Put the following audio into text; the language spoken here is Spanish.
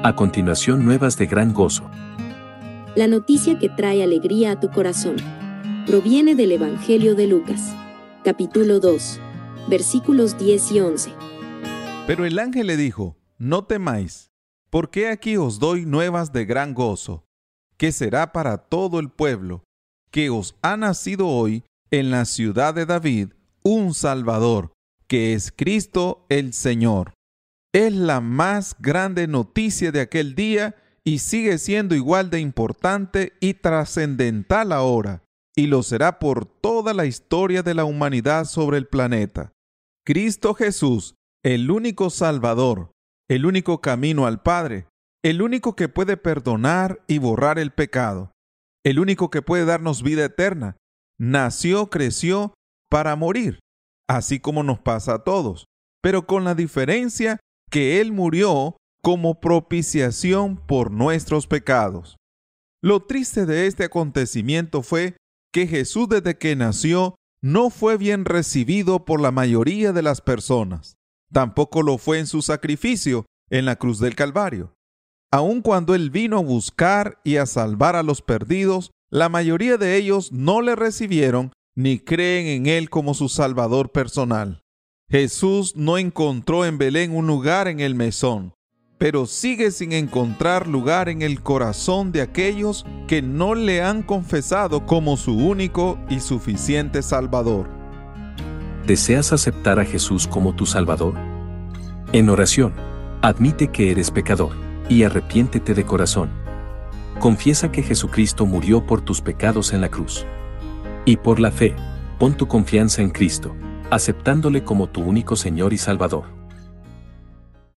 A continuación, nuevas de gran gozo. La noticia que trae alegría a tu corazón proviene del Evangelio de Lucas, capítulo 2, versículos 10 y 11. Pero el ángel le dijo: no temáis, porque aquí os doy nuevas de gran gozo, que será para todo el pueblo, que os ha nacido hoy en la ciudad de David un Salvador, que es Cristo el Señor. Es la más grande noticia de aquel día y sigue siendo igual de importante y trascendental ahora, y lo será por toda la historia de la humanidad sobre el planeta. Cristo Jesús, el único Salvador, el único camino al Padre, el único que puede perdonar y borrar el pecado, el único que puede darnos vida eterna, nació, creció para morir, así como nos pasa a todos, pero con la diferencia que Él murió como propiciación por nuestros pecados. Lo triste de este acontecimiento fue que Jesús, desde que nació, no fue bien recibido por la mayoría de las personas. Tampoco lo fue en su sacrificio en la cruz del Calvario. Aun cuando Él vino a buscar y a salvar a los perdidos, la mayoría de ellos no le recibieron ni creen en Él como su Salvador personal. Jesús no encontró en Belén un lugar en el mesón, pero sigue sin encontrar lugar en el corazón de aquellos que no le han confesado como su único y suficiente Salvador. ¿Deseas aceptar a Jesús como tu Salvador? En oración, admite que eres pecador y arrepiéntete de corazón. Confiesa que Jesucristo murió por tus pecados en la cruz. Y por la fe, pon tu confianza en Cristo, aceptándole como tu único Señor y Salvador.